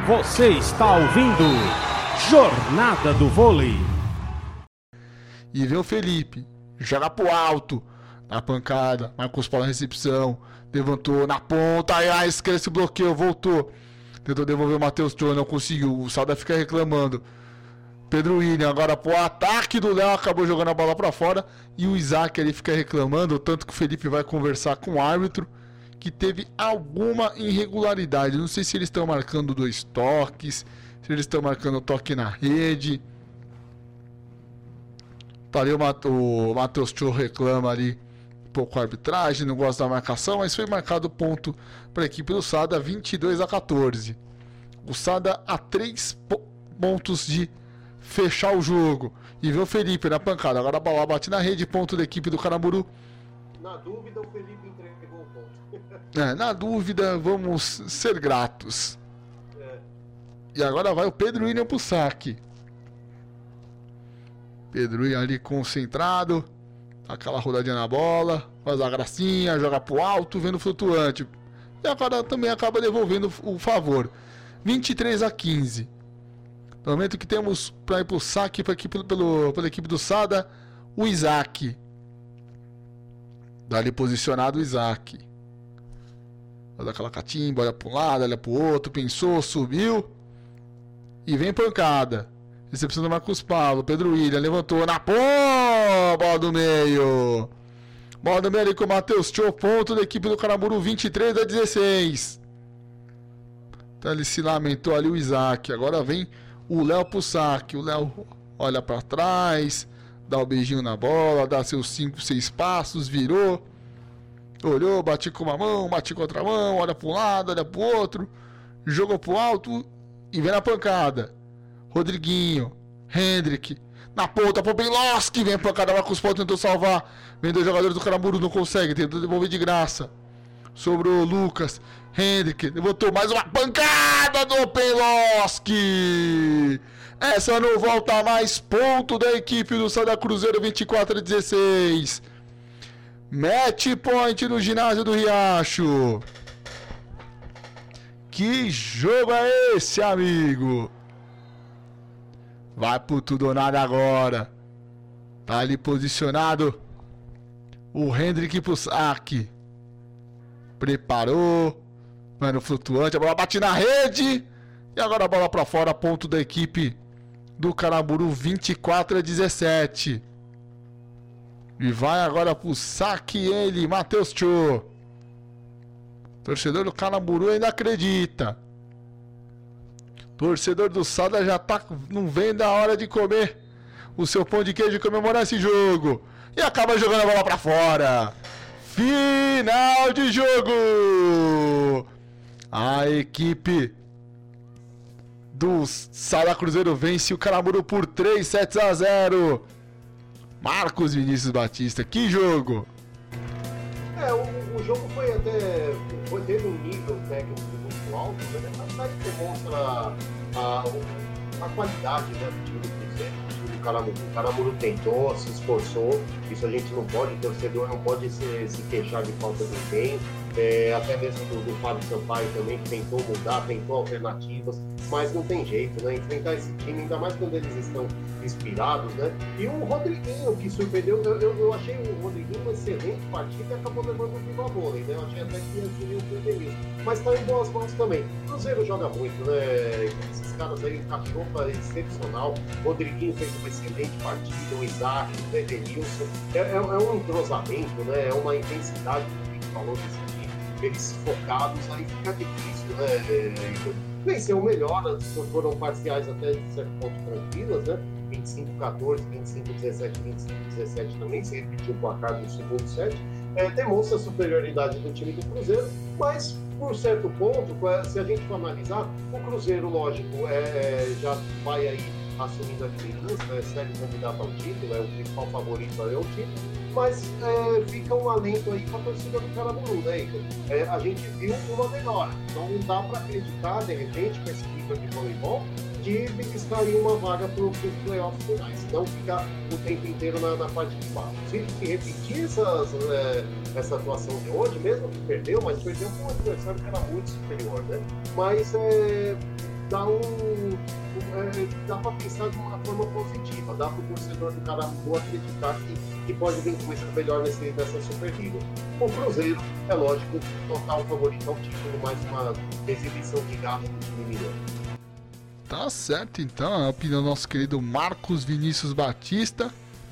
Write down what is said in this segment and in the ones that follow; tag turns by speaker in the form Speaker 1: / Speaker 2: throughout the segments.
Speaker 1: Você está ouvindo Jornada do Vôlei.
Speaker 2: E vem o Felipe, joga pro alto, na pancada, Marcos Paulo na recepção, levantou na ponta, ai, esquece o bloqueio, voltou. Tentou devolver o Matheus Tchô, não conseguiu, o Sada fica reclamando. Pedro William agora pro ataque do Léo, acabou jogando a bola pra fora. E o Isaac ali fica reclamando, tanto que o Felipe vai conversar com o árbitro, que teve alguma irregularidade. Não sei se eles estão marcando 2 toques, se eles estão marcando toque na rede. Tá ali o Matheus Tchô reclama ali um pouco a arbitragem, não gosta da marcação, mas foi marcado ponto para a equipe do Sada, 22-14. O Sada a 3 pontos de fechar o jogo. E vê o Felipe na pancada, agora a bola bate na rede, ponto da equipe do Caramuru.
Speaker 3: Na dúvida, o Felipe entregou o ponto.
Speaker 2: Na dúvida, vamos ser gratos. E agora vai o Pedro William pro saque. Pedro William ali concentrado, aquela rodadinha na bola, faz a gracinha, joga pro alto, vendo flutuante. E agora também acaba devolvendo o favor. 23-15. No momento que temos para ir pro saque pela equipe do Sada, o Isaac. Dali posicionado o Isaac. Faz aquela catimba, olha para um lado, olha para o outro, pensou, subiu. E vem pancada. Recepção do Marcos Paulo, Pedro William levantou na bola do meio. Bola do meio ali com o Matheus Tchô, ponto da equipe do Caramuru, 23-16. Então ele se lamentou ali o Isaac. Agora vem o Léo pro saque. O Léo olha para trás, dá o beijinho na bola, dá seus 5, 6 passos, virou. Olhou, bate com uma mão, bate com outra mão, olha para um lado, olha para o outro. Jogou pro alto e vem na pancada. Rodriguinho, Hendrick, na ponta pro Beloski, vem a pancada, Marcos Paulo tentou salvar. Vem 2 jogadores do Caramuru, não consegue, tentou devolver de graça. Sobrou o Lucas, Hendrick, levantou mais uma pancada do Beloski. Essa não volta mais, ponto da equipe do Sada Cruzeiro, 24-16. Match point no ginásio do Riacho. Que jogo é esse, amigo? Vai pro tudo ou nada agora. Tá ali posicionado o Hendrick pro saque. Preparou. Mano, flutuante. A bola bate na rede. E agora a bola pra fora. Ponto da equipe do Caramuru, 24-17. E vai agora pro saque ele, Matheus Tchô. Torcedor do Caramuru ainda acredita. Torcedor do Sada já tá, não vem da hora de comer o seu pão de queijo e comemorar esse jogo. E acaba jogando a bola pra fora. Final de jogo. A equipe do Sada Cruzeiro vence o Caramuru por 3-0. Marcos Vinícius Batista, que jogo.
Speaker 3: O jogo teve um nível técnico muito alto, né? Mas aí demonstra a qualidade, né, do time do Cruzeiro, do time do Caramuru. O Caramuru tentou, se esforçou, isso a gente não pode, o torcedor não pode se queixar de falta de empenho. Até mesmo do Fábio Sampaio também, que tentou mudar, tentou alternativas, mas não tem jeito, né? Enfrentar esse time, ainda mais quando eles estão inspirados, né? E o Rodriguinho, que surpreendeu, eu achei o Rodriguinho uma excelente partida e acabou levando o Viva Vôlei, né? Eu achei até que ia ser o Federismo, mas tá em boas mãos também. O Cruzeiro joga muito, né? Esses caras aí, Cachopa excepcional, o Rodriguinho fez uma excelente partida, o Isaac, o Edenilson, é um entrosamento, né? É uma intensidade que o falou desse time. Eles focados, aí fica difícil, né? Venceu o melhor, foram parciais até de certo ponto tranquilas, né? 25-14, 25-17, 25-17 também, se repetiu o placar do segundo set. Demonstra a superioridade do time do Cruzeiro, mas por certo ponto, se a gente for analisar, o Cruzeiro, lógico, já vai aí assumindo a liderança, né? Sério candidato ao título, o principal favorito é o título, mas fica um alento aí para a torcida do Caramuru, né, Igor? A gente viu uma melhora, então não dá para acreditar, de repente, com esse nível de voleibol, de beliscar aí uma vaga para os playoffs finais, não ficar o tempo inteiro na parte de baixo. Se repetir essa atuação de hoje, mesmo que perdeu, mas perdeu com um adversário que era muito superior, né? Mas dá para pensar de uma forma positiva, dá para o torcedor do Carapu acreditar que pode vir coisa melhor nessa Superliga. O Cruzeiro, é lógico, total favorito ao título, mais uma exibição de garra do time mineiro.
Speaker 2: Tá certo, então, a opinião do nosso querido Marcos Vinícius Batista.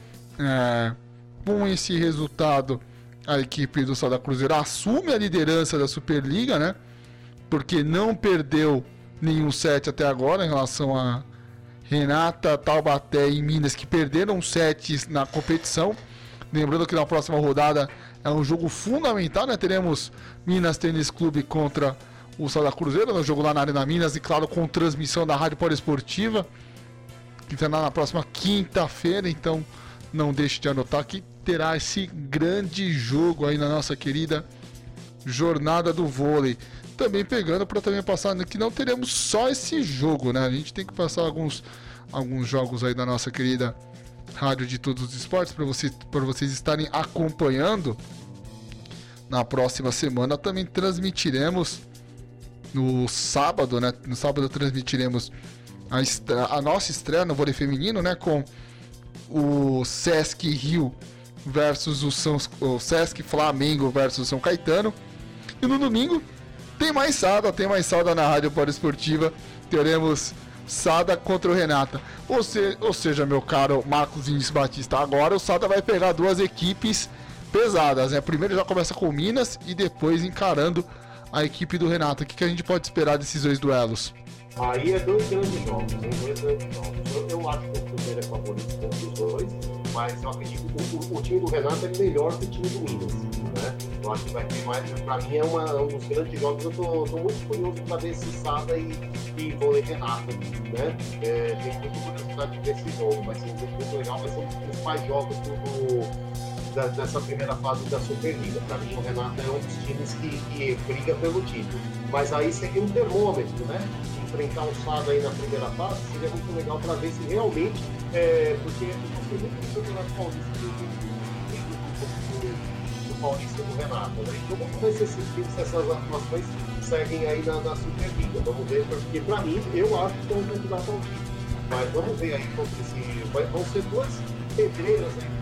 Speaker 2: Com esse resultado, a equipe do Sada Cruzeiro assume a liderança da Superliga, né? Porque não perdeu nenhum set até agora em relação a Renata, Taubaté e Minas, que perderam sets na competição. Lembrando que na próxima rodada é um jogo fundamental, né? Teremos Minas Tênis Clube contra o Sada Cruzeiro, no jogo lá na Arena Minas, e claro, com transmissão da Rádio Poliesportiva, que será na próxima quinta-feira. Então não deixe de anotar que terá esse grande jogo aí na nossa querida Jornada do Vôlei. Também pegando para também passar que não teremos só esse jogo, né? A gente tem que passar alguns jogos aí da nossa querida Rádio de Todos os Esportes para vocês estarem acompanhando. Na próxima semana também transmitiremos no sábado, né? No sábado transmitiremos a nossa estreia no vôlei feminino, né? Com o Sesc Rio versus o Sesc Flamengo versus São Caetano. E no domingo tem mais Sada na Rádio Poliesportiva. Teremos Sada contra o Renata. Ou seja, meu caro Marcos Vinícius Batista, agora o Sada vai pegar duas equipes pesadas, né? Primeiro já começa com Minas e depois encarando a equipe do Renata. O que a gente pode esperar desses dois duelos?
Speaker 3: Aí é dois grandes jogos. Eu acho que o Cruzeiro é favorito contra os dois, mas eu acredito que o time do Renato é melhor que o time do Minas, né? Eu acho que vai ter mais. Pra mim é um dos grandes jogos. Eu tô muito curioso para ver esse Sada e vôlei Renato, né? Tenho muita curiosidade de ver esse jogo. Vai ser um jogo muito legal. Vai ser um dos principais jogos dessa primeira fase da Superliga. Para mim, o Renato é um dos times que briga pelo título. Mas aí seria um termômetro, né? Enfrentar o Sada aí na primeira fase seria muito legal para ver se realmente, porque eu gostei muito do Campeonato Paulista do Paulista do Renato, né? Então vamos ver se esses times, se essas atuações seguem aí na Superliga. Vamos ver, porque para mim, eu acho que é um candidato ao título. Mas vamos ver aí como vão ser duas pedreiras aí.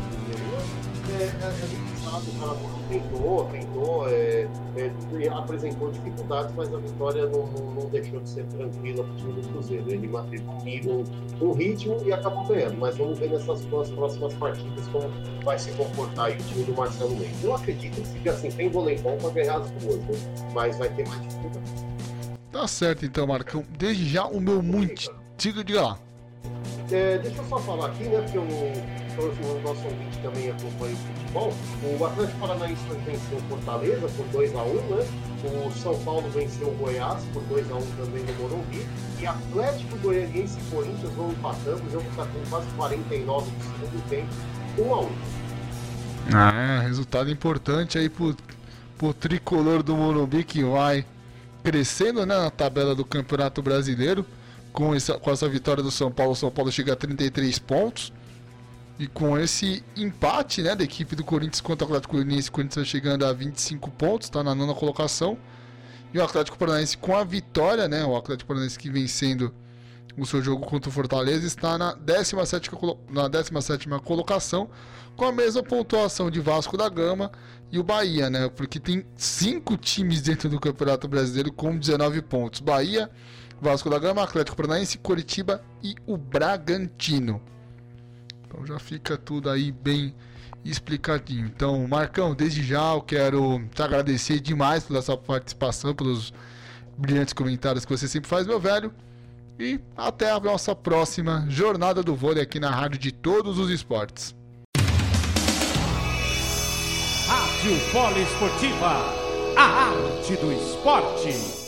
Speaker 3: A gente sabe, o Carapu tentou, apresentou dificuldades, mas a vitória não deixou de ser tranquila para o time do Cruzeiro. Ele manteve um ritmo e acabou ganhando. Mas vamos ver nessas duas próximas partidas como vai se comportar aí o time do Marcelo Mendes. Eu acredito que assim, tem voleibol para ganhar as duas, né? Mas vai ter mais dificuldade.
Speaker 2: Tá certo então, Marcão. Desde já o meu muito. Diga lá.
Speaker 3: Deixa eu só falar aqui, né? Porque o nosso ouvinte também acompanha o futebol. O Atlético Paranaense venceu o Fortaleza por 2-1, né? O São Paulo venceu o Goiás por 2-1 também no Morumbi. E Atlético Goianiense e Corinthians vão empatando. O jogo está com quase 49 do segundo tempo, 1-1.
Speaker 2: Resultado importante aí pro tricolor do Morumbi, que vai crescendo, né, na tabela do Campeonato Brasileiro. Com essa vitória do São Paulo, o São Paulo chega a 33 pontos. E com esse empate, né, da equipe do Corinthians contra o Atlético Goianiense, o Corinthians vai chegando a 25 pontos, está na 9ª colocação. E o Atlético Paranaense com a vitória, né, o Atlético Paranaense que vencendo o seu jogo contra o Fortaleza, está na 17ª colocação, com a mesma pontuação de Vasco da Gama e o Bahia, né, porque tem 5 times dentro do Campeonato Brasileiro com 19 pontos. Bahia, Vasco da Gama, Atlético Paranaense, Coritiba e o Bragantino. Então já fica tudo aí bem explicadinho. Então, Marcão, desde já eu quero te agradecer demais pela sua participação, pelos brilhantes comentários que você sempre faz, meu velho. E até a nossa próxima Jornada do Vôlei aqui na Rádio de Todos os Esportes.
Speaker 1: Rádio Poliesportiva, a arte do esporte.